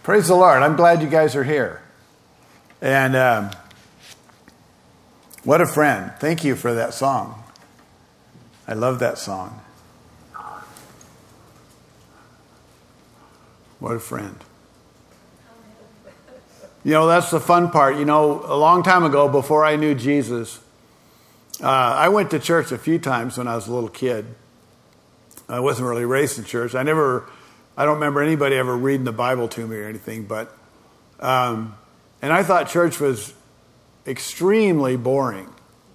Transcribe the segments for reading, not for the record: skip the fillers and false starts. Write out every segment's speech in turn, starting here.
Praise the Lord. I'm glad you guys are here. And what a friend. Thank you for that song. I love that song. What a friend. You know, that's the fun part. You know, a long time ago, before I knew Jesus, I went to church a few times when I was a little kid. I wasn't really raised in church. I don't remember anybody ever reading the Bible to me or anything, but, and I thought church was extremely boring.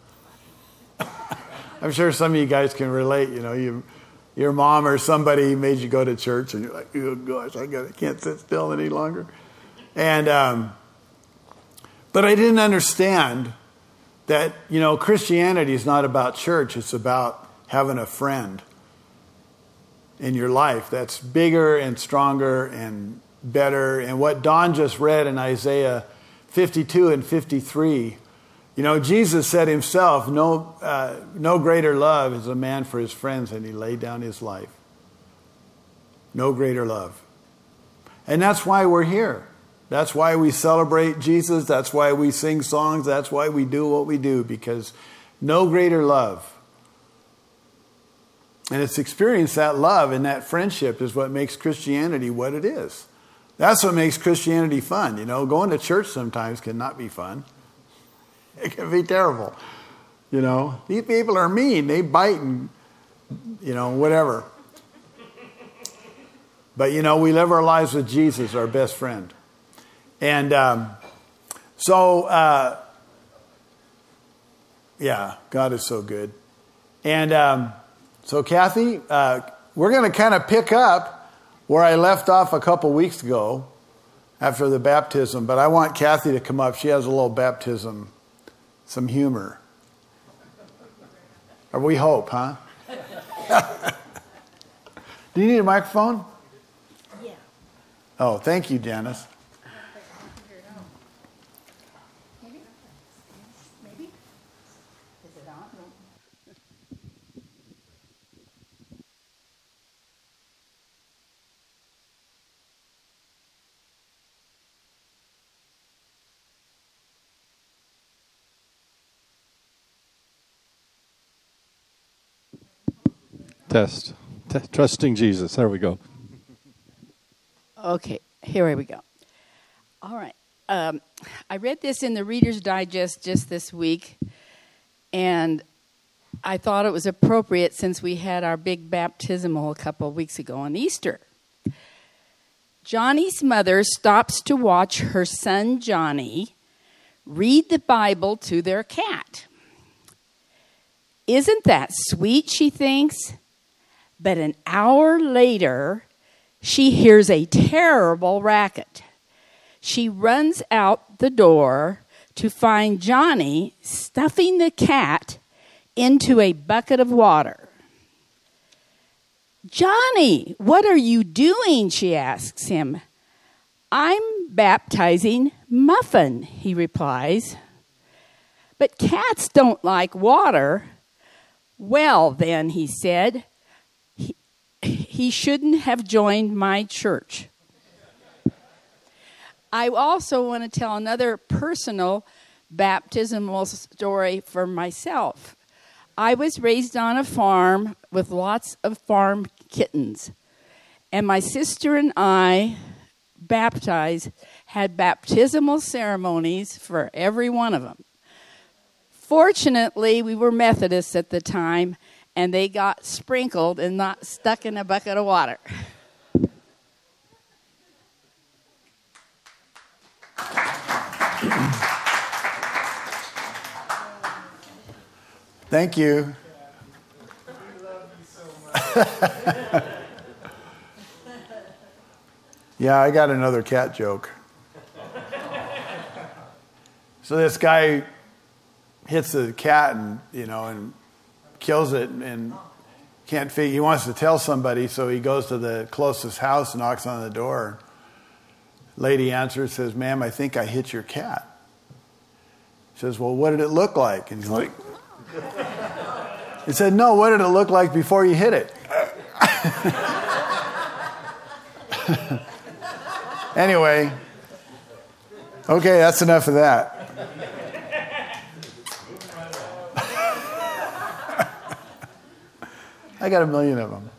I'm sure some of you guys can relate. You know, your mom or somebody made you go to church, and you're like, oh gosh, I can't sit still any longer. And but I didn't understand that, you know, Christianity is not about church. It's about having a friend in your life that's bigger and stronger and better. And what Don just read in Isaiah 52 and 53, you know, Jesus said himself, no greater love is a man for his friends than he laid down his life. No greater love. And that's why we're here. That's why we celebrate Jesus. That's why we sing songs. That's why we do what we do, because no greater love. And it's experienced that love and that friendship is what makes Christianity what it is. That's what makes Christianity fun. You know, going to church sometimes can not be fun. It can be terrible. You know, these people are mean. They bite and, you know, whatever. But, you know, we live our lives with Jesus, our best friend. And yeah, God is so good. And so, Kathy, we're going to kind of pick up where I left off a couple weeks ago after the baptism. But I want Kathy to come up. She has a little baptism, some humor. Or we hope, huh? Do you need a microphone? Yeah. Oh, thank you, Janice. Maybe? Is it on? Test. Trusting Jesus. There we go. Okay, here we go. All right. I read this in the Reader's Digest just this week, and I thought it was appropriate since we had our big baptismal a couple of weeks ago on Easter. Johnny's mother stops to watch her son Johnny read the Bible to their cat. Isn't that sweet, she thinks? But an hour later, she hears a terrible racket. She runs out the door to find Johnny stuffing the cat into a bucket of water. "Johnny, what are you doing?" she asks him. "I'm baptizing Muffin," he replies. "But cats don't like water." "Well, then," he said, he shouldn't have joined my church. I also want to tell another personal baptismal story for myself. I was raised on a farm with lots of farm kittens, and my sister and I had baptismal ceremonies for every one of them. Fortunately, we were Methodists at the time, and they got sprinkled and not stuck in a bucket of water. Thank you. We love you so much. Yeah, I got another cat joke. So this guy hits the cat and kills it and can't figure. He wants to tell somebody, so he goes to the closest house, knocks on the door. Lady answers, says, "Ma'am, I think I hit your cat." Says, "Well, what did it look like?" And he's like, he said, "No, what did it look like before you hit it?" Anyway, okay, that's enough of that. I got 1 million of them.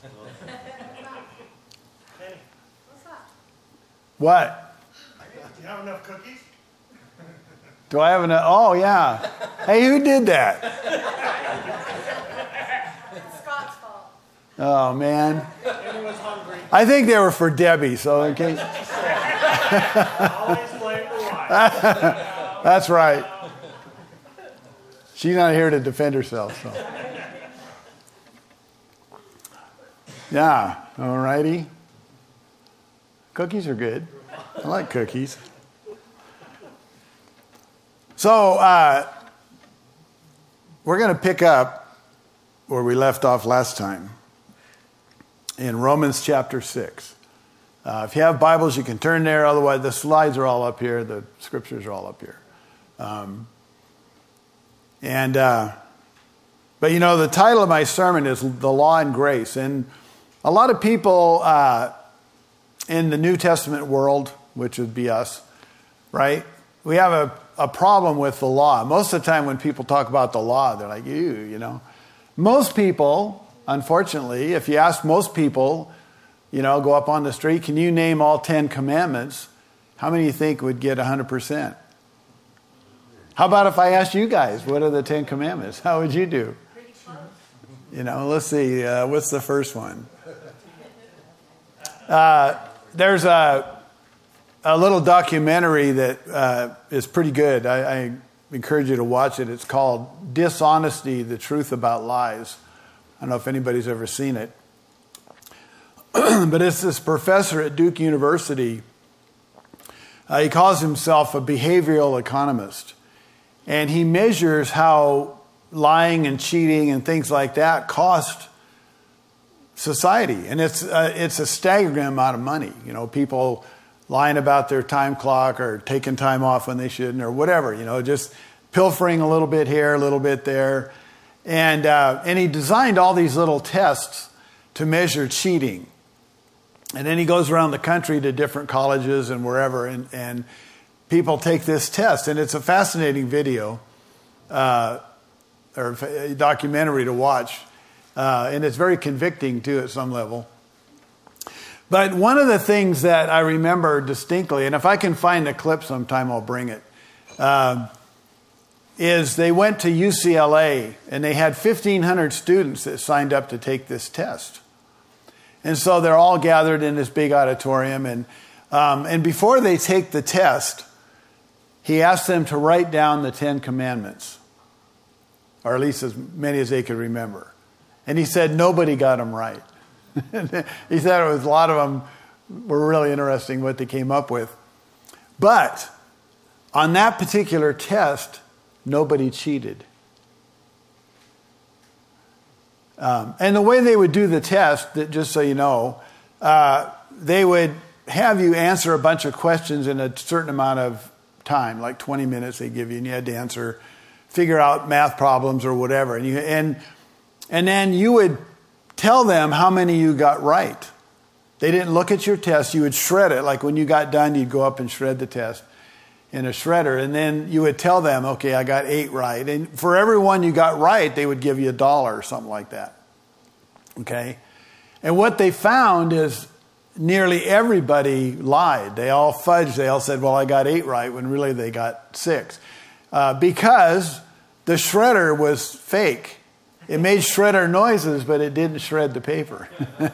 What? Do you have enough cookies? Do I have enough? Oh, yeah. Hey, who did that? It's Scott's fault. Oh, man. Amy was hungry. I think they were for Debbie, so in case. Always blame the wife. That's right. She's not here to defend herself, so. Yeah, all righty. Cookies are good. I like cookies. So, we're going to pick up where we left off last time in Romans chapter 6. If you have Bibles, you can turn there. Otherwise, the slides are all up here. The scriptures are all up here. But you know, the title of my sermon is The Law and Grace. And a lot of people in the New Testament world, which would be us, right? We have a problem with the law. Most of the time when people talk about the law, they're like, you know. Most people, unfortunately, if you ask most people, you know, go up on the street, can you name all 10 commandments? How many do you think would get 100%? How about if I asked you guys, what are the 10 commandments? How would you do? You know, let's see, what's the first one? There's a little documentary that is pretty good. I encourage you to watch it. It's called Dishonesty, the Truth About Lies. I don't know if anybody's ever seen it. But it's this professor at Duke University. He calls himself a behavioral economist. And he measures how lying and cheating and things like that cost society. And it's a staggering amount of money. You know, people lying about their time clock or taking time off when they shouldn't or whatever, you know, just pilfering a little bit here, a little bit there. And he designed all these little tests to measure cheating. And then he goes around the country to different colleges and wherever, and people take this test. And it's a fascinating video or a documentary to watch. And it's very convicting, too, at some level. But one of the things that I remember distinctly, and if I can find the clip sometime, I'll bring it, is they went to UCLA, and they had 1,500 students that signed up to take this test. And so they're all gathered in this big auditorium. And before they take the test, he asked them to write down the 10 commandments, or at least as many as they could remember. And he said nobody got them right. He said it was a lot of them were really interesting what they came up with. But on that particular test, nobody cheated. And the way they would do the test, just so you know, they would have you answer a bunch of questions in a certain amount of time, like 20 minutes they give you, and you had to figure out math problems or whatever. And then you would tell them how many you got right. They didn't look at your test. You would shred it. Like when you got done, you'd go up and shred the test in a shredder. And then you would tell them, okay, I got 8 right. And for every one you got right, they would give you $1 or something like that. Okay? And what they found is nearly everybody lied. They all fudged. They all said, well, I got 8 right, when really they got 6. Because the shredder was fake. It made shredder noises, but it didn't shred the paper.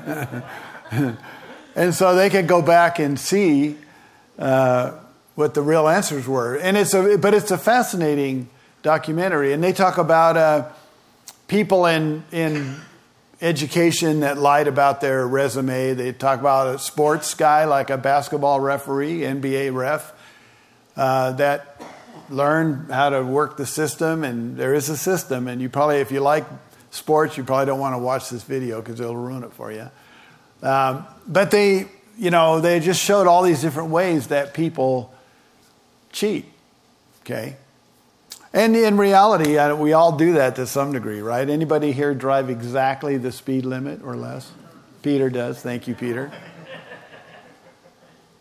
And so they could go back and see what the real answers were. And it's a fascinating documentary. And they talk about people in education that lied about their resume. They talk about a sports guy, like a basketball referee, NBA ref, that learned how to work the system. And there is a system. And you probably, if you like sports, you probably don't want to watch this video because it'll ruin it for you. But they just showed all these different ways that people cheat. Okay. And in reality, we all do that to some degree, right? Anybody here drive exactly the speed limit or less? Peter does. Thank you, Peter.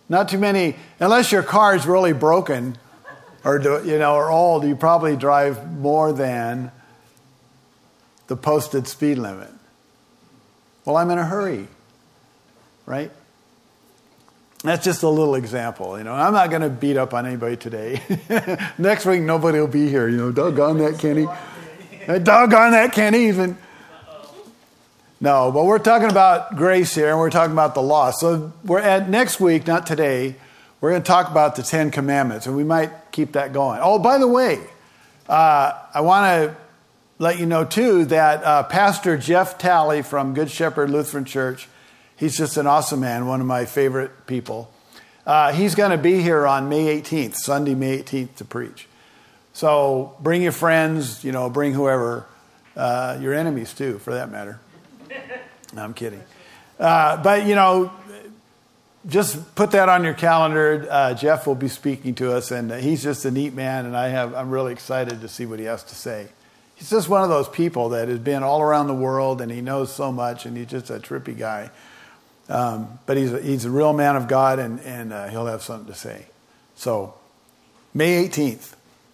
Not too many, unless your car is really broken or old, you probably drive more than the posted speed limit. Well, I'm in a hurry, right? That's just a little example, I'm not going to beat up on anybody today. Next week, nobody will be here, doggone that Kenny. Doggone that Kenny even. No, but we're talking about grace here, and we're talking about the law. So we're at next week, not today, we're going to talk about the 10 Commandments, and we might keep that going. Oh, by the way, I want to let you know, too, that Pastor Jeff Talley from Good Shepherd Lutheran Church, he's just an awesome man, one of my favorite people. He's going to be here on May 18th, Sunday, May 18th, to preach. So bring your friends, bring whoever, your enemies, too, for that matter. No, I'm kidding. But, just put that on your calendar. Jeff will be speaking to us, and he's just a neat man, and I'm really excited to see what he has to say. He's just one of those people that has been all around the world, and he knows so much, and he's just a trippy guy. But he's a real man of God, and he'll have something to say. So, May 18th.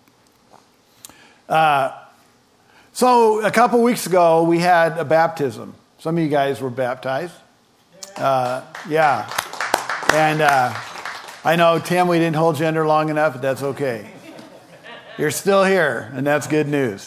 So, a couple weeks ago, we had a baptism. Some of you guys were baptized. Yeah. And I know, Tim, we didn't hold you under long enough, but that's okay. You're still here, and that's good news.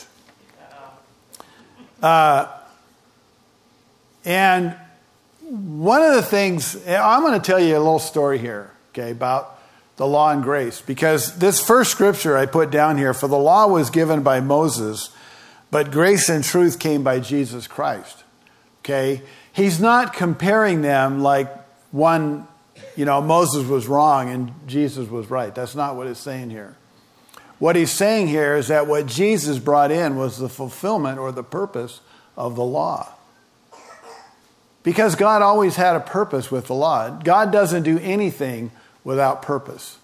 And one of the things, I'm going to tell you a little story here, okay, about the law and grace. Because this first scripture I put down here, for the law was given by Moses, but grace and truth came by Jesus Christ. Okay? He's not comparing them like one, Moses was wrong and Jesus was right. That's not what it's saying here. What he's saying here is that what Jesus brought in was the fulfillment or the purpose of the law. Because God always had a purpose with the law. God doesn't do anything without purpose.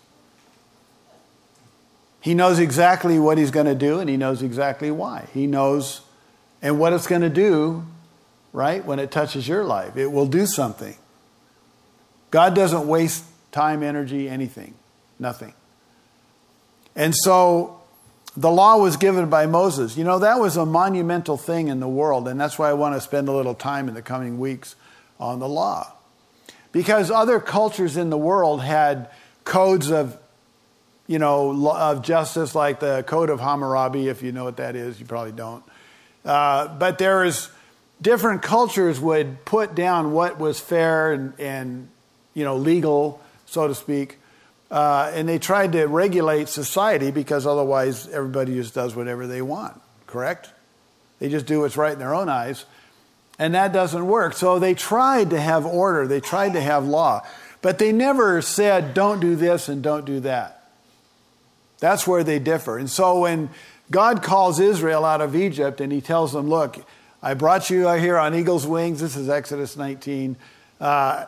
He knows exactly what he's going to do, and he knows exactly why. He knows and what it's going to do, right, when it touches your life. It will do something. God doesn't waste time, energy, anything. Nothing. And so the law was given by Moses. That was a monumental thing in the world, and that's why I want to spend a little time in the coming weeks on the law. Because other cultures in the world had codes of, of justice, like the Code of Hammurabi, if you know what that is. You probably don't. But there is different cultures would put down what was fair and legal, so to speak. And they tried to regulate society because otherwise everybody just does whatever they want, correct? They just do what's right in their own eyes. And that doesn't work. So they tried to have order. They tried to have law. But they never said, don't do this and don't do that. That's where they differ. And so when God calls Israel out of Egypt and he tells them, look, I brought you out here on eagle's wings. This is Exodus 19. I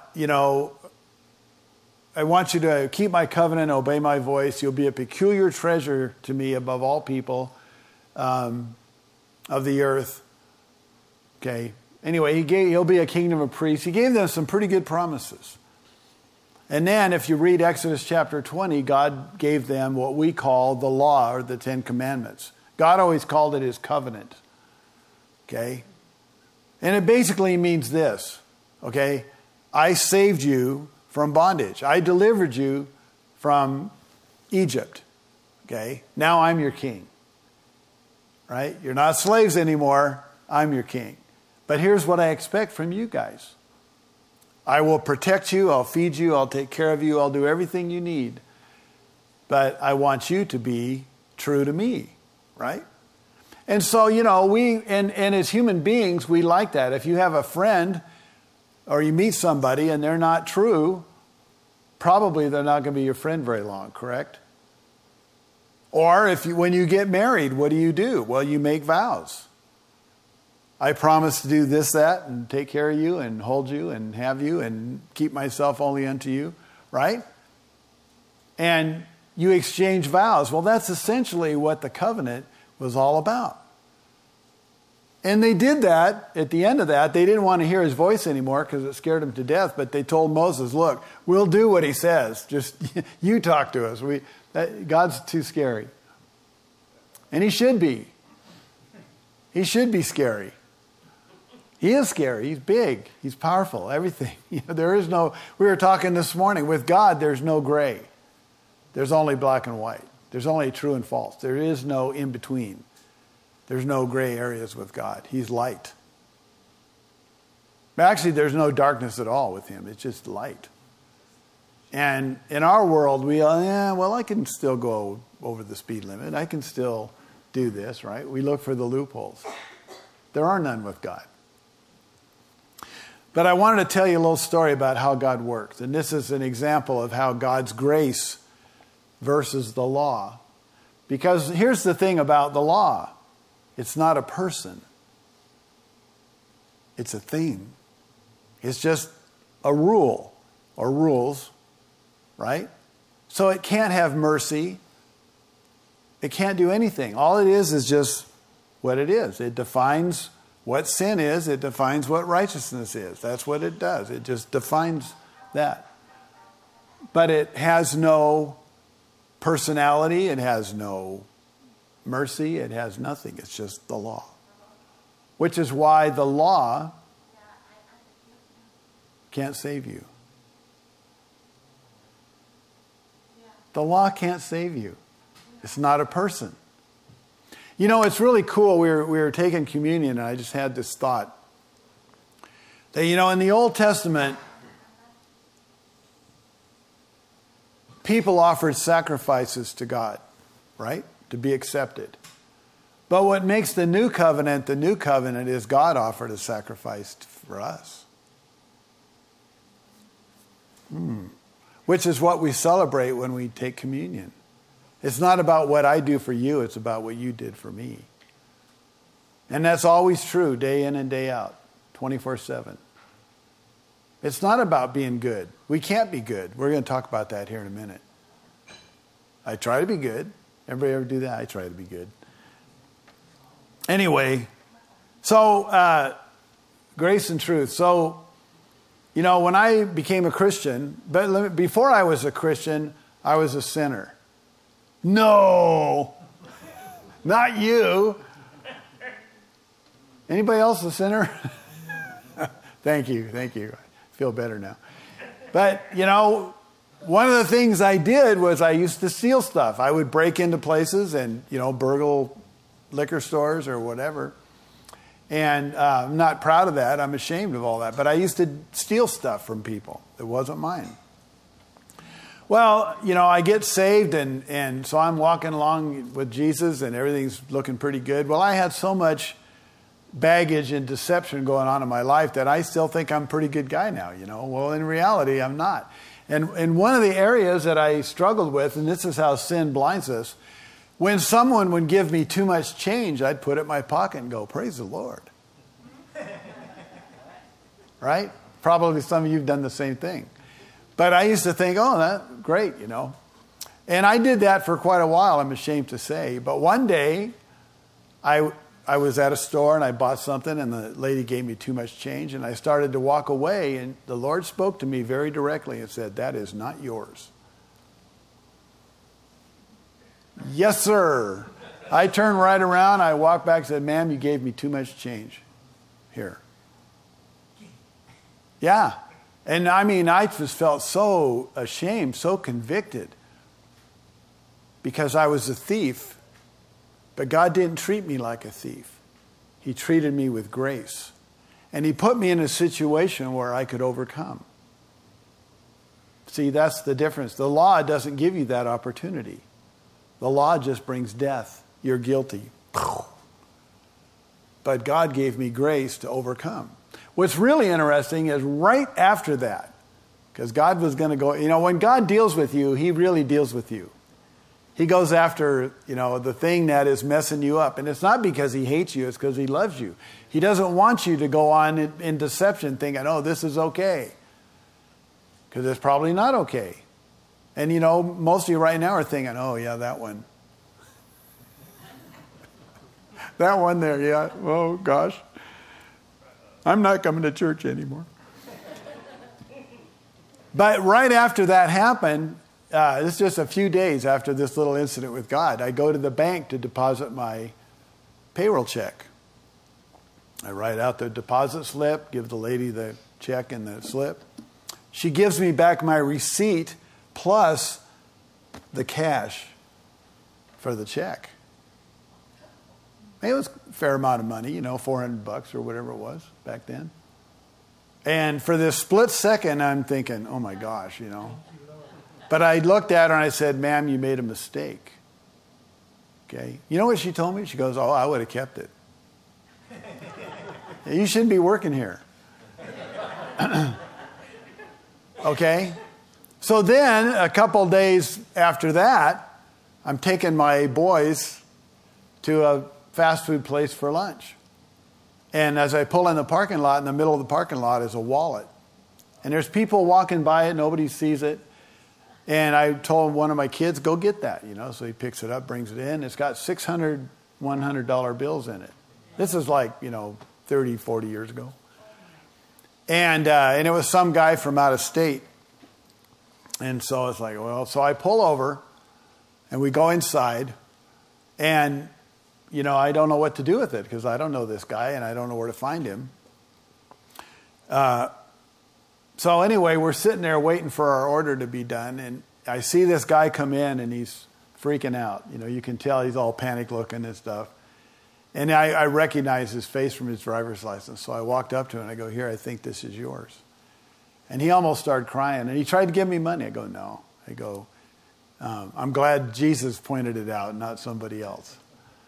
want you to keep my covenant, obey my voice. You'll be a peculiar treasure to me above all people of the earth. Okay. Anyway, he'll be a kingdom of priests. He gave them some pretty good promises. And then if you read Exodus chapter 20, God gave them what we call the law or the 10 Commandments. God always called it his covenant. Okay. And it basically means this. Okay. I saved you from bondage. I delivered you from Egypt. Okay? Now I'm your king. Right? You're not slaves anymore. I'm your king. But here's what I expect from you guys. I will protect you. I'll feed you. I'll take care of you. I'll do everything you need. But I want you to be true to me. Right? And so, we, and as human beings, we like that. If you have a friend or you meet somebody and they're not true, probably they're not going to be your friend very long, correct? Or when you get married, what do? Well, you make vows. I promise to do this, that, and take care of you and hold you and have you and keep myself only unto you, right? And you exchange vows. Well, that's essentially what the covenant was all about. And they did that. At the end of that, they didn't want to hear his voice anymore because it scared them to death. But they told Moses, look, we'll do what he says. Just you talk to us. God's too scary. And he should be. He should be scary. He is scary. He's big. He's powerful. Everything. There is no, we were talking this morning, with God, there's no gray. There's only black and white. There's only true and false. There is no in between. There's no gray areas with God. He's light. Actually, there's no darkness at all with him. It's just light. And in our world, I can still go over the speed limit. I can still do this, right? We look for the loopholes. There are none with God. But I wanted to tell you a little story about how God works. And this is an example of how God's grace versus the law. Because here's the thing about the law. It's not a person. It's a thing. It's just a rule or rules, right? So it can't have mercy. It can't do anything. All it is just what it is. It defines what sin is. It defines what righteousness is. That's what it does. It just defines that. But it has no personality. It has no mercy. It has nothing. It's just the law. Which is why the law can't save you. The law can't save you. It's not a person. You know, it's really cool. We were taking communion, and I just had this thought. That, in the Old Testament, people offered sacrifices to God, right? To be accepted. But what makes the new covenant is God offered a sacrifice for us. Which is what we celebrate when we take communion. It's not about what I do for you, it's about what you did for me. And that's always true, day in and day out, 24/7. It's not about being good. We can't be good. We're going to talk about that here in a minute. I try to be good. Everybody ever do that? I try to be good. Anyway, so grace and truth. So, when I became a Christian, but before I was a Christian, I was a sinner. No, not you. Anybody else a sinner? Thank you. I feel better now. But, one of the things I did was I used to steal stuff. I would break into places and, burgle liquor stores or whatever. And I'm not proud of that. I'm ashamed of all that. But I used to steal stuff from people that wasn't mine. Well, I get saved, and so I'm walking along with Jesus, and everything's looking pretty good. Well, I had so much baggage and deception going on in my life that I still think I'm a pretty good guy now, Well, in reality, I'm not. And one of the areas that I struggled with, and this is how sin blinds us, when someone would give me too much change, I'd put it in my pocket and go, praise the Lord. Right? Probably some of you have done the same thing. But I used to think, that's great, And I did that for quite a while, I'm ashamed to say. But one day, I was at a store and I bought something, and the lady gave me too much change, and I started to walk away, and the Lord spoke to me very directly and said, that is not yours. Yes, sir. I turned right around, I walked back and said, ma'am, you gave me too much change. Here. Yeah. And I just felt so ashamed, so convicted, because I was a thief. But God didn't treat me like a thief. He treated me with grace. And he put me in a situation where I could overcome. See, that's the difference. The law doesn't give you that opportunity. The law just brings death. You're guilty. But God gave me grace to overcome. What's really interesting is right after that, because God was going to go, when God deals with you, he really deals with you. He goes after, the thing that is messing you up. And it's not because he hates you, it's because he loves you. He doesn't want you to go on in deception thinking, this is okay. Because it's probably not okay. And, most of you right now are thinking, that one. That one there, yeah. Oh, gosh. I'm not coming to church anymore. But right after that happened, it's just a few days after this little incident with God, I go to the bank to deposit my payroll check. I write out the deposit slip, give the lady the check and the slip. She gives me back my receipt plus the cash for the check. It was a fair amount of money, $400 or whatever it was back then. And for this split second, I'm thinking, oh my gosh, But I looked at her and I said, ma'am, you made a mistake. Okay. You know what she told me? She goes, oh, I would have kept it. You shouldn't be working here. Okay. So then a couple days after that, I'm taking my boys to a fast food place for lunch. And as I pull in the parking lot, in the middle of the parking lot is a wallet. And there's people walking by it, nobody sees it. And I told one of my kids, go get that, So he picks it up, brings it in. It's got $600, $100 bills in it. This is like, 30, 40 years ago. And it was some guy from out of state. And so it's like, so I pull over and we go inside and, I don't know what to do with it because I don't know this guy and I don't know where to find him. So anyway, we're sitting there waiting for our order to be done, and I see this guy come in, and he's freaking out. You can tell he's all panic looking and stuff. And I recognize his face from his driver's license, so I walked up to him, and I go, here, I think this is yours. And he almost started crying, and he tried to give me money. I go, no. I go, I'm glad Jesus pointed it out, not somebody else,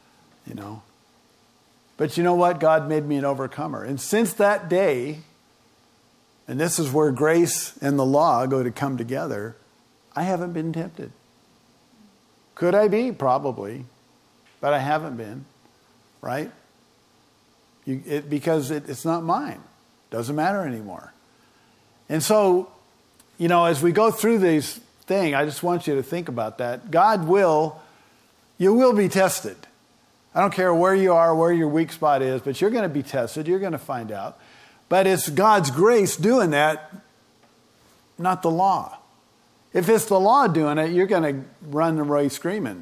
But you know what? God made me an overcomer. And since that day, and this is where grace and the law go to come together, I haven't been tempted. Could I be? Probably. But I haven't been. Right? Because it's not mine. Doesn't matter anymore. And so, as we go through these things, I just want you to think about that. You will be tested. I don't care where you are, where your weak spot is, but you're going to be tested. You're going to find out. But it's God's grace doing that, not the law. If it's the law doing it, you're going to run away screaming.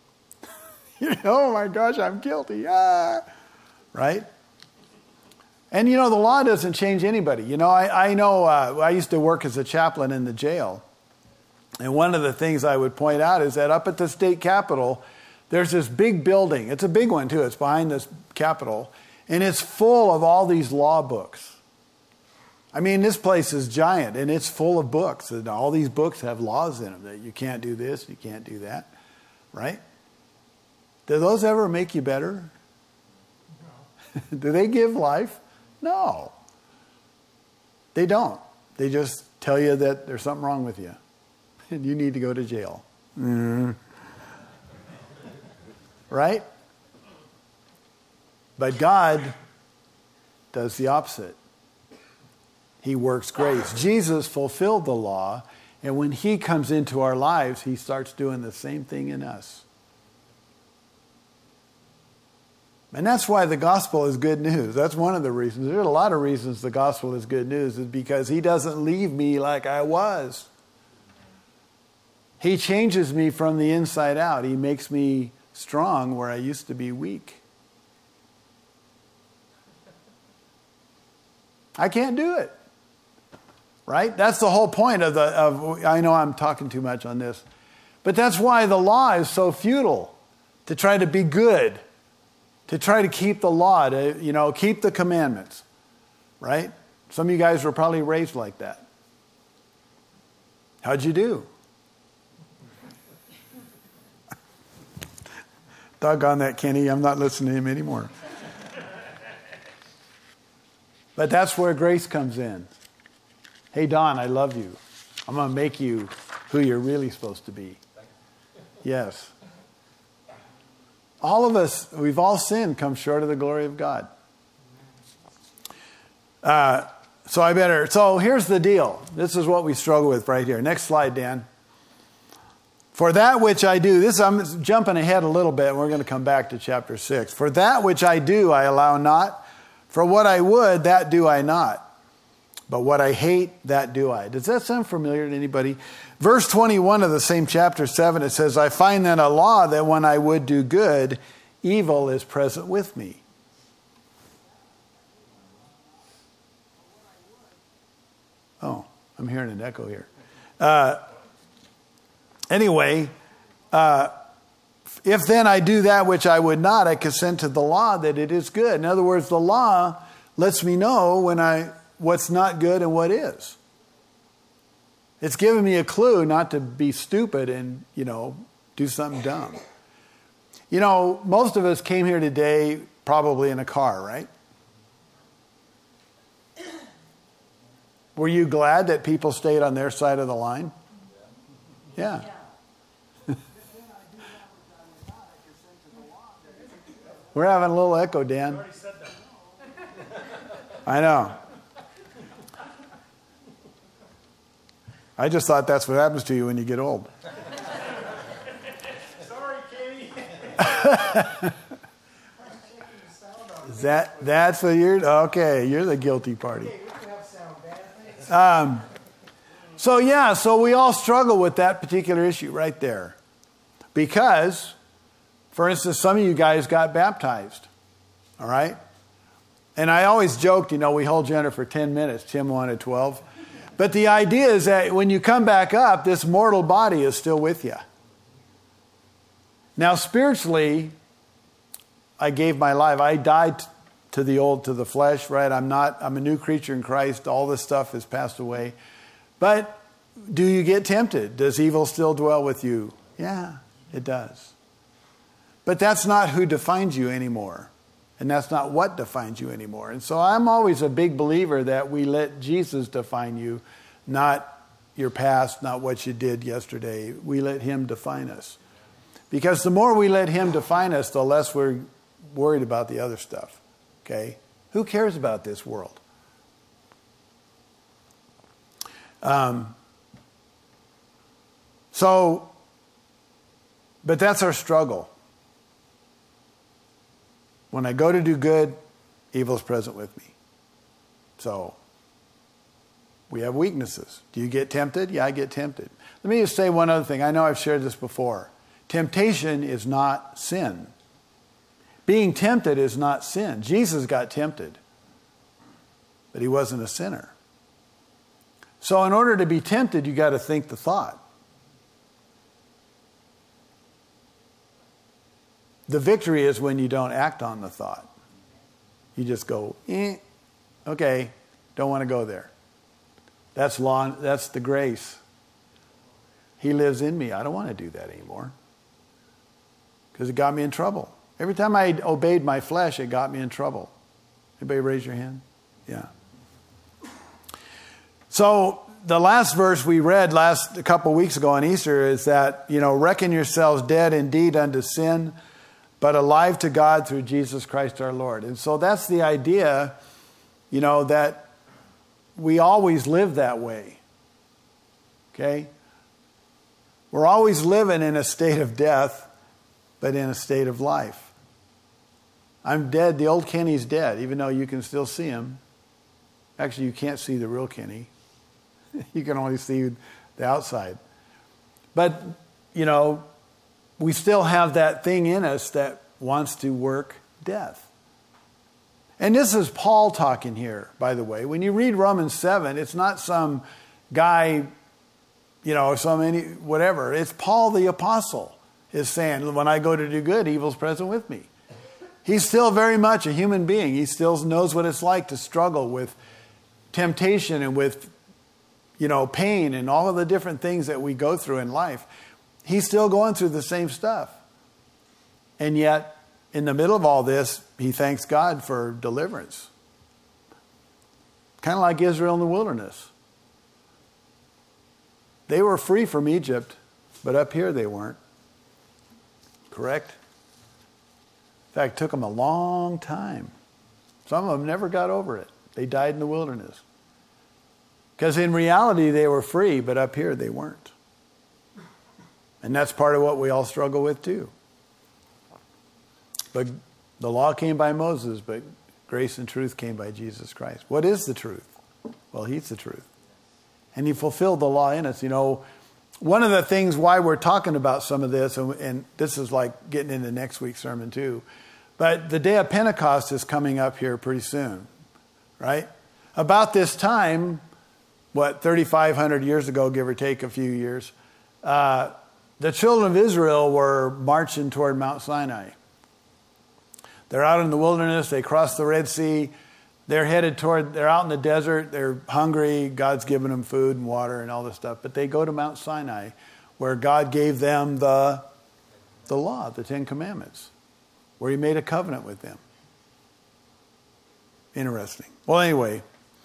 Oh my gosh, I'm guilty. Right? And the law doesn't change anybody. I know I used to work as a chaplain in the jail. And one of the things I would point out is that up at the state capitol, there's this big building. It's a big one too. It's behind this capitol. And it's full of all these law books. I mean, this place is giant, and it's full of books. And all these books have laws in them that you can't do this, you can't do that. Right? Do those ever make you better? No. Do they give life? No. They don't. They just tell you that there's something wrong with you, and you need to go to jail. Right? But God does the opposite. He works grace. Jesus fulfilled the law, and when he comes into our lives, he starts doing the same thing in us. And that's why the gospel is good news. That's one of the reasons. There's a lot of reasons the gospel is good news, is because he doesn't leave me like I was. He changes me from the inside out. He makes me strong where I used to be weak. I can't do it. Right? That's the whole point of I know I'm talking too much on this. But that's why the law is so futile. To try to be good. To try to keep the law. To, keep the commandments. Right? Some of you guys were probably raised like that. How'd you do? Doggone that, Kenny. I'm not listening to him anymore. But that's where grace comes in. Hey, Don, I love you. I'm going to make you who you're really supposed to be. Yes. All of us, we've all sinned, come short of the glory of God. So here's the deal. This is what we struggle with right here. Next slide, Dan. For that which I do, this I'm jumping ahead a little bit, and we're going to come back to chapter 6. For that which I do, I allow not. For what I would, that do I not. But what I hate, that do I. Does that sound familiar to anybody? Verse 21 of the same chapter 7, it says, I find then a law that when I would do good, evil is present with me. Oh, I'm hearing an echo here. Anyway, if then I do that which I would not, I consent to the law that it is good. In other words, the law lets me know what's not good and what is. It's giving me a clue not to be stupid and, do something dumb. Most of us came here today probably in a car, right? Were you glad that people stayed on their side of the line? Yeah. We're having a little echo, Dan. I know. I just thought that's what happens to you when you get old. Sorry, Kenny. That's what you're the guilty party. So we all struggle with that particular issue right there. Because, for instance, some of you guys got baptized. All right? And I always joked, we hold Jennifer for 10 minutes. Tim wanted 12. But the idea is that when you come back up, this mortal body is still with you. Now, spiritually, I gave my life. I died to the flesh, right? I'm a new creature in Christ. All this stuff has passed away. But do you get tempted? Does evil still dwell with you? Yeah, it does. But that's not who defines you anymore. And that's not what defines you anymore. And so I'm always a big believer that we let Jesus define you, not your past, not what you did yesterday. We let him define us. Because the more we let him define us, the less we're worried about the other stuff. Okay? Who cares about this world? But that's our struggle. When I go to do good, evil is present with me. So, we have weaknesses. Do you get tempted? Yeah, I get tempted. Let me just say one other thing. I know I've shared this before. Temptation is not sin. Being tempted is not sin. Jesus got tempted, but he wasn't a sinner. So in order to be tempted, you got to think the thought. The victory is when you don't act on the thought. You just go, okay, don't want to go there. That's the grace. He lives in me. I don't want to do that anymore. Because it got me in trouble. Every time I obeyed my flesh, it got me in trouble. Anybody raise your hand? Yeah. So the last verse we read a couple weeks ago on Easter is that, reckon yourselves dead indeed unto sin, but alive to God through Jesus Christ our Lord. And so that's the idea, that we always live that way. Okay? We're always living in a state of death, but in a state of life. I'm dead. The old Kenny's dead, even though you can still see him. Actually, you can't see the real Kenny. You can only see the outside. But, we still have that thing in us that wants to work death. And this is Paul talking here, by the way. When you read Romans 7, it's not some guy, whatever. It's Paul the apostle is saying, when I go to do good, evil's present with me. He's still very much a human being. He still knows what it's like to struggle with temptation and with, pain and all of the different things that we go through in life. He's still going through the same stuff. And yet, in the middle of all this, he thanks God for deliverance. Kind of like Israel in the wilderness. They were free from Egypt, but up here they weren't. Correct? In fact, it took them a long time. Some of them never got over it. They died in the wilderness. Because in reality, they were free, but up here they weren't. And that's part of what we all struggle with too. But the law came by Moses, but grace and truth came by Jesus Christ. What is the truth? Well, he's the truth. And he fulfilled the law in us. You know, one of the things why we're talking about some of this, and this is like getting into next week's sermon too, but the day of Pentecost is coming up here pretty soon, right? About this time, 3,500 years ago, give or take a few years, the children of Israel were marching toward Mount Sinai. They're out in the wilderness. They cross the Red Sea. They're out in the desert. They're hungry. God's given them food and water and all this stuff. But they go to Mount Sinai, where God gave them the law, the Ten Commandments, where he made a covenant with them. Interesting. Well, anyway.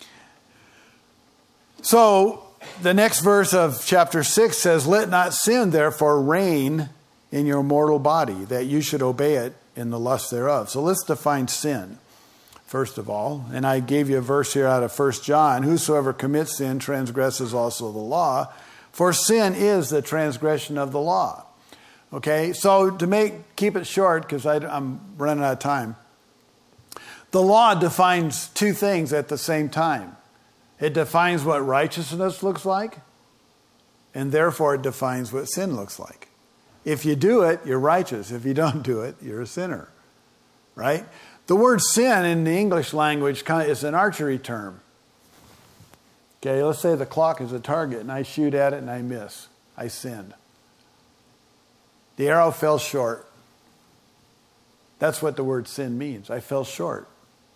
So the next verse of chapter 6 says, "Let not sin therefore reign in your mortal body, that you should obey it in the lust thereof." So let's define sin, first of all. And I gave you a verse here out of 1 John. "Whosoever commits sin transgresses also the law, for sin is the transgression of the law." Okay, so to keep it short, because I'm running out of time, the law defines two things at the same time. It defines what righteousness looks like, and therefore it defines what sin looks like. If you do it, you're righteous. If you don't do it, you're a sinner. Right? The word sin in the English language is an archery term. Okay, let's say the clock is a target and I shoot at it and I miss. I sinned. The arrow fell short. That's what the word sin means. I fell short.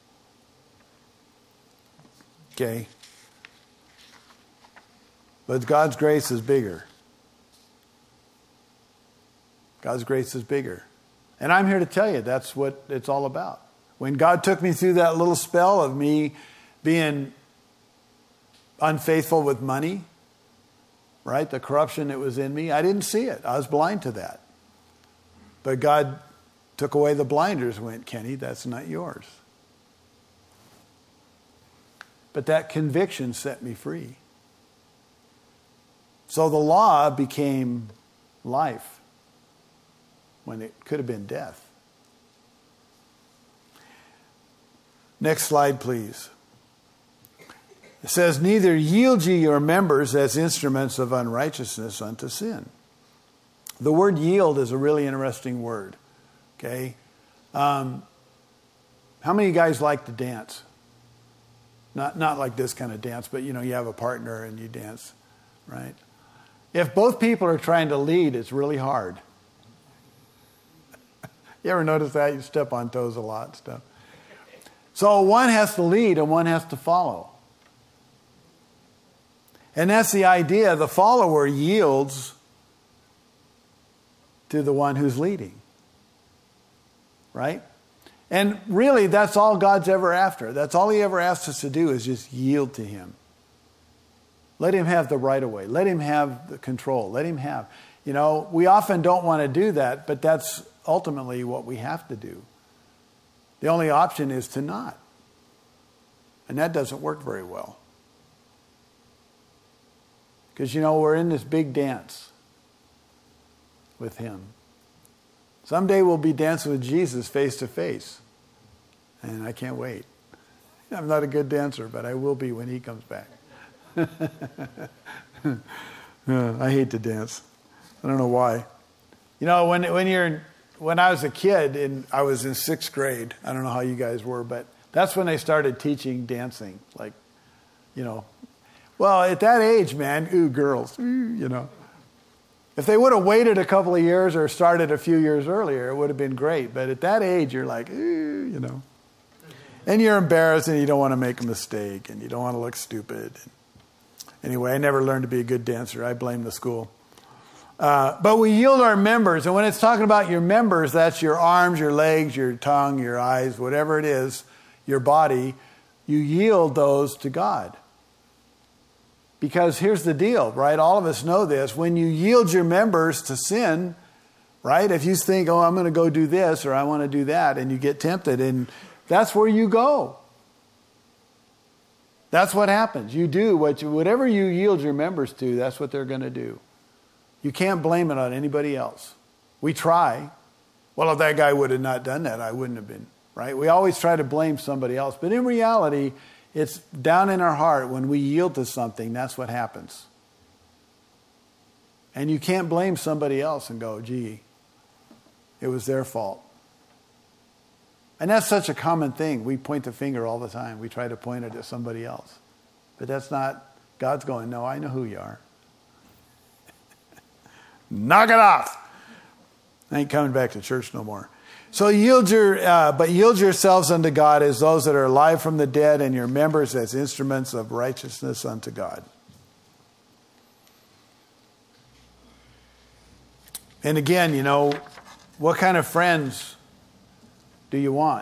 Okay? But God's grace is bigger. God's grace is bigger. And I'm here to tell you that's what it's all about. When God took me through that little spell of me being unfaithful with money, right? The corruption that was in me, I didn't see it. I was blind to that. But God took away the blinders and went, "Kenny, that's not yours." But that conviction set me free. So the law became life when it could have been death. Next slide, please. It says, "Neither yield ye your members as instruments of unrighteousness unto sin." The word yield is a really interesting word. Okay? How many of you guys like to dance? Not like this kind of dance, but you have a partner and you dance, right? If both people are trying to lead, it's really hard. You ever notice that? You step on toes a lot and stuff. So one has to lead and one has to follow. And that's the idea. The follower yields to the one who's leading. Right? And really, that's all God's ever after. That's all he ever asks us to do is just yield to him. Let him have the right of way. Let him have the control. Let him have. We often don't want to do that, but that's ultimately what we have to do. The only option is to not. And that doesn't work very well. Because, we're in this big dance with him. Someday we'll be dancing with Jesus face to face. And I can't wait. I'm not a good dancer, but I will be when he comes back. I hate to dance. I don't know why. When I was a kid and I was in 6th grade, I don't know how you guys were, but that's when they started teaching dancing. Well, at that age, man, girls, If they would have waited a couple of years or started a few years earlier, it would have been great. But at that age, you're like, And you're embarrassed and you don't want to make a mistake and you don't want to look stupid. Anyway, I never learned to be a good dancer. I blame the school. But we yield our members. And when it's talking about your members, that's your arms, your legs, your tongue, your eyes, whatever it is, your body. You yield those to God. Because here's the deal, right? All of us know this. When you yield your members to sin, right? If you think, I'm going to go do this or I want to do that, and you get tempted, and that's where you go. That's what happens. You do whatever you yield your members to, that's what they're going to do. You can't blame it on anybody else. We try. Well, if that guy would have not done that, I wouldn't have been, right? We always try to blame somebody else. But in reality, it's down in our heart when we yield to something, that's what happens. And you can't blame somebody else and go, gee, it was their fault. And that's such a common thing. We point the finger all the time. We try to point it at somebody else. But that's not, God's going, no, I know who you are. Knock it off. I ain't coming back to church no more. So yield yourselves unto God as those that are alive from the dead, and your members as instruments of righteousness unto God. And again, what kind of friends do you want?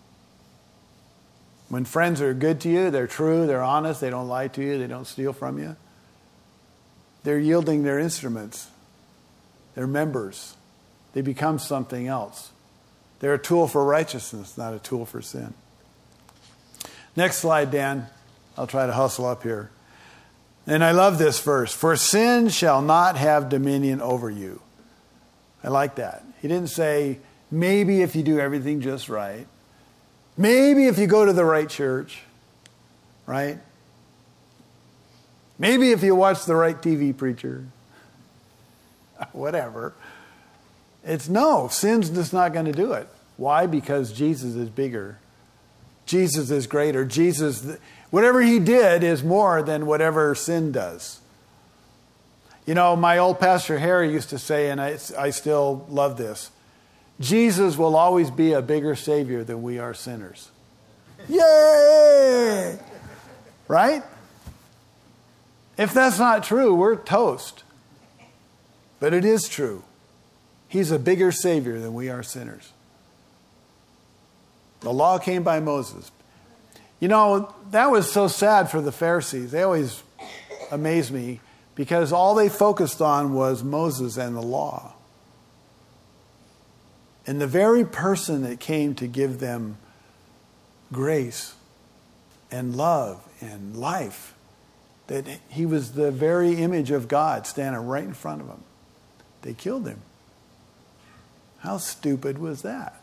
When friends are good to you, they're true, they're honest, they don't lie to you, they don't steal from you. They're yielding their instruments. They're members. They become something else. They're a tool for righteousness, not a tool for sin. Next slide, Dan. I'll try to hustle up here. And I love this verse. For sin shall not have dominion over you. I like that. He didn't say, maybe if you do everything just right. Maybe if you go to the right church. Right? Maybe if you watch the right TV preacher. Whatever. It's no, sin's just not going to do it. Why? Because Jesus is bigger. Jesus is greater. Whatever he did is more than whatever sin does. My old pastor Harry used to say, and I still love this, Jesus will always be a bigger Savior than we are sinners. Yay! Right? If that's not true, we're toast. But it is true. He's a bigger Savior than we are sinners. The law came by Moses. That was so sad for the Pharisees. They always amaze me because all they focused on was Moses and the law. And the very person that came to give them grace and love and life, that he was the very image of God standing right in front of them. They killed him. How stupid was that?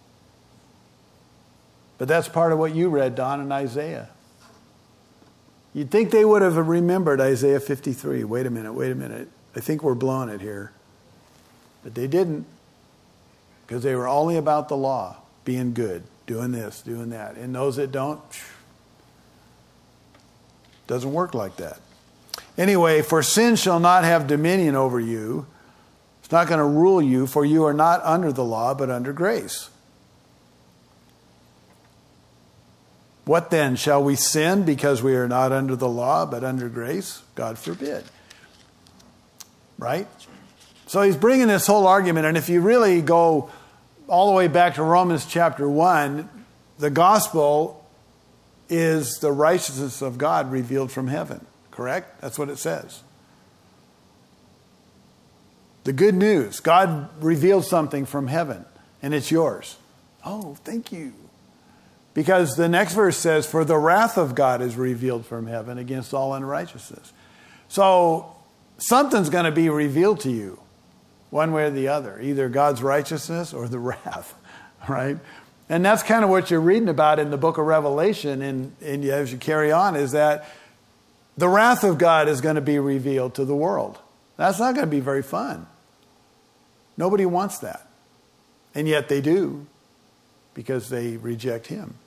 But that's part of what you read, Don, in Isaiah. You'd think they would have remembered Isaiah 53. Wait a minute. I think we're blowing it here. But they didn't. Because they were only about the law, being good, doing this, doing that. And those that don't, doesn't work like that. Anyway, for sin shall not have dominion over you. It's not going to rule you, for you are not under the law, but under grace. What then? Shall we sin because we are not under the law, but under grace? God forbid. Right? So he's bringing this whole argument, and if you really go all the way back to Romans chapter 1, the gospel is the righteousness of God revealed from heaven. Correct? That's what it says. The good news. God revealed something from heaven, and it's yours. Oh, thank you. Because the next verse says, for the wrath of God is revealed from heaven against all unrighteousness. So something's going to be revealed to you, one way or the other. Either God's righteousness or the wrath, right? And that's kind of what you're reading about in the book of Revelation, and as you carry on, is that the wrath of God is going to be revealed to the world. That's not going to be very fun. Nobody wants that. And yet they do, because they reject him.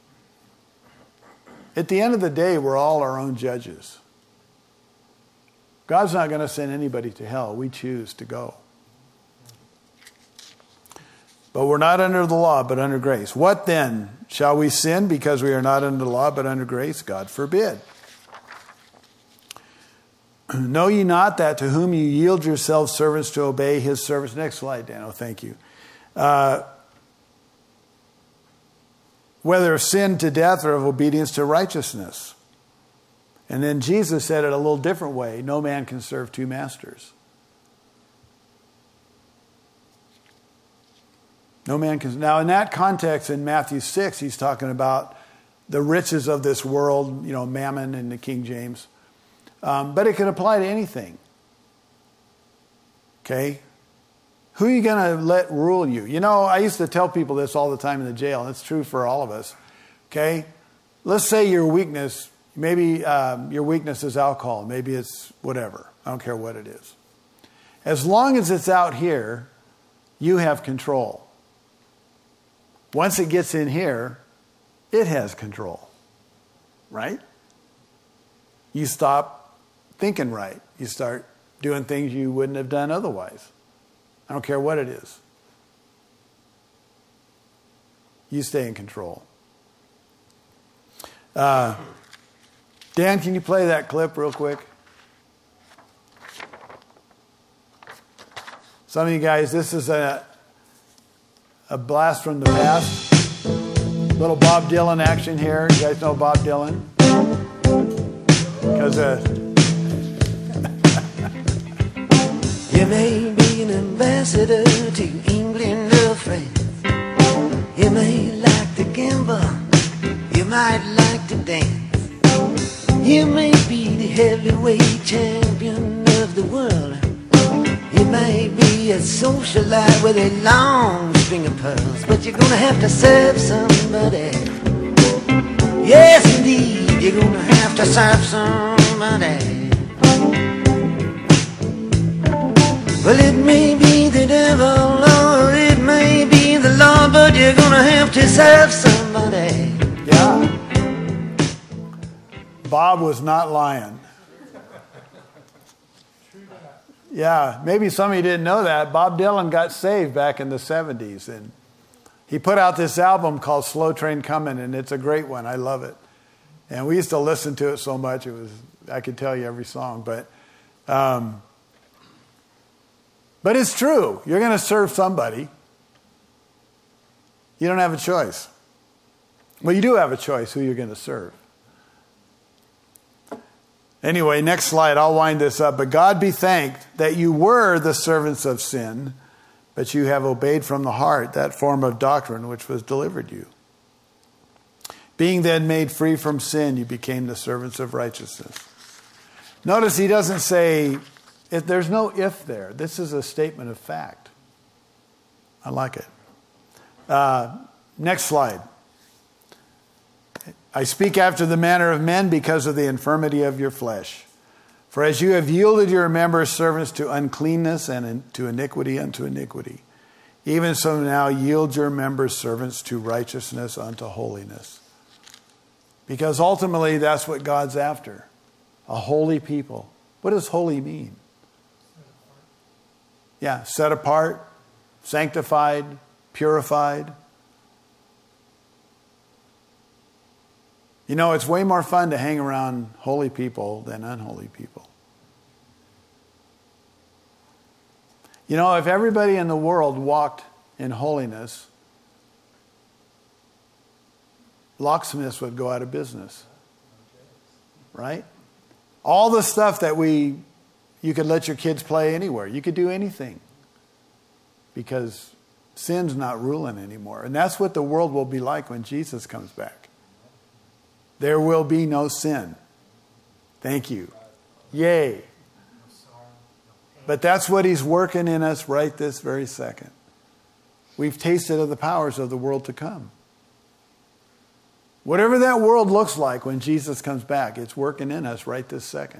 At the end of the day, we're all our own judges. God's not going to send anybody to hell. We choose to go. But we're not under the law, but under grace. What then? Shall we sin because we are not under the law, but under grace? God forbid. Know ye not that to whom you yield yourselves servants to obey his service? Next slide, Dan. Oh, thank you. Whether of sin to death or of obedience to righteousness. And then Jesus said it a little different way. No man can serve two masters. No man can. Now, in that context, in Matthew 6, he's talking about the riches of this world, mammon in the King James. But it can apply to anything. Okay? Who are you going to let rule you? You know, I used to tell people this all the time in the jail, and it's true for all of us. Okay? Let's say your weakness, maybe your weakness is alcohol. Maybe it's whatever. I don't care what it is. As long as it's out here, you have control. Once it gets in here, it has control. Right? You stop thinking right. You start doing things you wouldn't have done otherwise. I don't care what it is. You stay in control. Dan, can you play that clip real quick? Some of you guys, this is a blast from the past. Little Bob Dylan action here. You guys know Bob Dylan? Because you may be an ambassador to England or France. You may like to gamble. You might like to dance. You may be the heavyweight champion of the world. You may be a socialite with a long string of pearls, but you're gonna have to serve somebody. Yes, indeed, you're gonna have to serve somebody. Well, it may be the devil or it may be the Lord, but you're gonna have to serve somebody. yeah. Bob was not lying. Yeah, maybe some of you didn't know that. Bob Dylan got saved back in the 70s. And he put out this album called Slow Train Coming, and it's a great one. I love it. And we used to listen to it so much, I could tell you every song. But it's true. You're going to serve somebody. You don't have a choice. Well, you do have a choice who you're going to serve. Anyway, next slide. I'll wind this up. But God be thanked that you were the servants of sin, but you have obeyed from the heart that form of doctrine which was delivered you. Being then made free from sin, you became the servants of righteousness. Notice he doesn't say, there's no if there. This is a statement of fact. I like it. Next slide. I speak after the manner of men because of the infirmity of your flesh. For as you have yielded your members servants to uncleanness and to iniquity unto iniquity, even so now yield your members servants to righteousness unto holiness. Because ultimately that's what God's after. A holy people. What does holy mean? Yeah, set apart, sanctified, purified. You know, it's way more fun to hang around holy people than unholy people. You know, if everybody in the world walked in holiness, locksmiths would go out of business. Right? All the stuff that you could let your kids play anywhere. You could do anything. Because sin's not ruling anymore. And that's what the world will be like when Jesus comes back. There will be no sin. Thank you. Yay. But that's what he's working in us right this very second. We've tasted of the powers of the world to come. Whatever that world looks like when Jesus comes back, it's working in us right this second.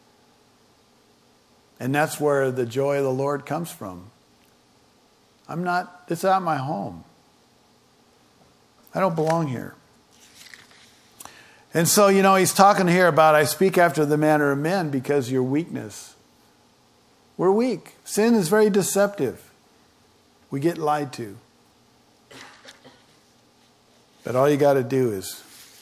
And that's where the joy of the Lord comes from. It's not my home. I don't belong here. And so, you know, he's talking here about, I speak after the manner of men because your weakness. We're weak. Sin is very deceptive. We get lied to. But all you got to do is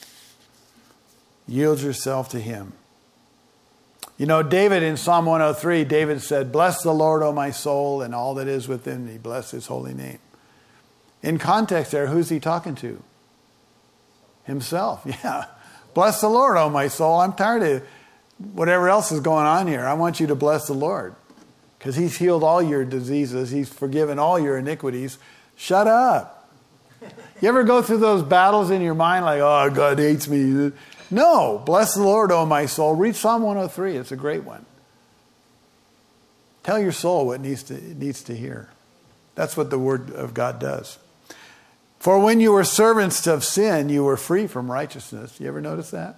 yield yourself to him. You know, David in Psalm 103, David said, bless the Lord, O my soul, and all that is within me. Bless his holy name. In context there, who's he talking to? Himself. Yeah. Bless the Lord, O my soul. I'm tired of whatever else is going on here. I want you to bless the Lord. Because he's healed all your diseases. He's forgiven all your iniquities. Shut up. You ever go through those battles in your mind like, oh, God hates me? No. Bless the Lord, O my soul. Read Psalm 103. It's a great one. Tell your soul what it needs to hear. That's what the Word of God does. For when you were servants of sin, you were free from righteousness. You ever notice that?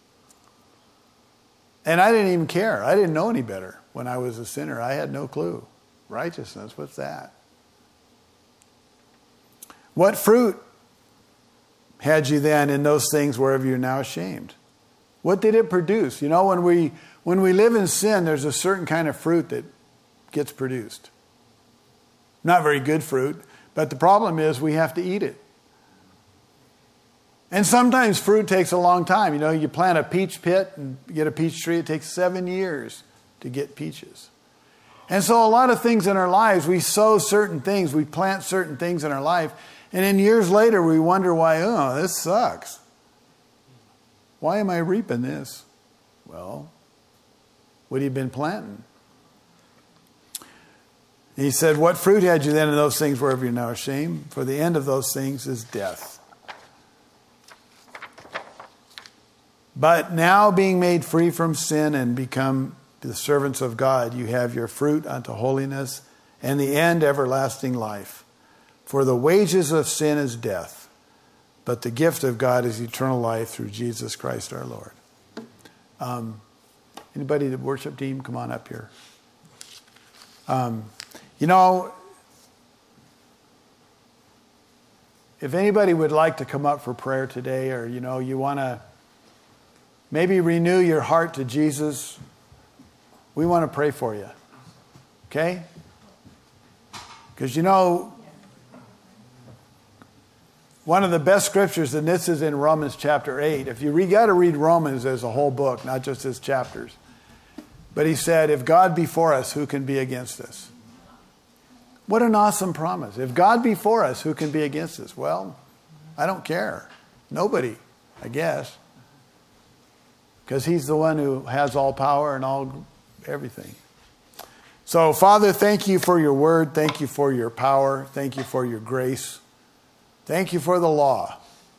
And I didn't even care. I didn't know any better when I was a sinner. I had no clue. Righteousness, what's that? What fruit had you then in those things whereof you're now ashamed? What did it produce? You know, when we live in sin, there's a certain kind of fruit that gets produced. Not very good fruit, but the problem is we have to eat it. And sometimes fruit takes a long time. You know, you plant a peach pit and get a peach tree. It takes 7 years to get peaches. And so a lot of things in our lives, we sow certain things, we plant certain things in our life, and then years later we wonder why, oh, this sucks. Why am I reaping this? Well, what have you been planting? He said, what fruit had you then in those things whereof you're now ashamed? For the end of those things is death. But now being made free from sin and become the servants of God, you have your fruit unto holiness, and the end everlasting life. For the wages of sin is death, but the gift of God is eternal life through Jesus Christ our Lord. Anybody, the worship team, come on up here. You know, if anybody would like to come up for prayer today, or, you know, you want to maybe renew your heart to Jesus, we want to pray for you. Okay? Because, you know, one of the best scriptures, and this is in Romans chapter 8. If you got to read Romans as a whole book, not just his chapters. But he said, if God be for us, who can be against us? What an awesome promise. If God be for us, who can be against us? Well, I don't care. Nobody, I guess. Because he's the one who has all power and all everything. So, Father, thank you for your word. Thank you for your power. Thank you for your grace. Thank you for the law.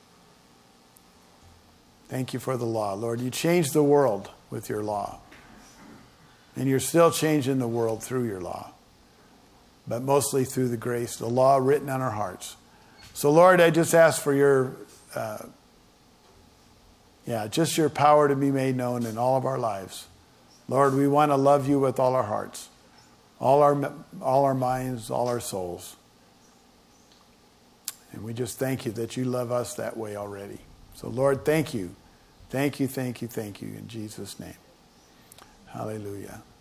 Thank you for the law. Lord, you changed the world with your law. And you're still changing the world through your law. But mostly through the grace, the law written on our hearts. So, Lord, I just ask for your, just your power to be made known in all of our lives. Lord, we want to love you with all our hearts, all our minds, all our souls. And we just thank you that you love us that way already. So, Lord, thank you. Thank you, thank you, thank you in Jesus' name. Hallelujah.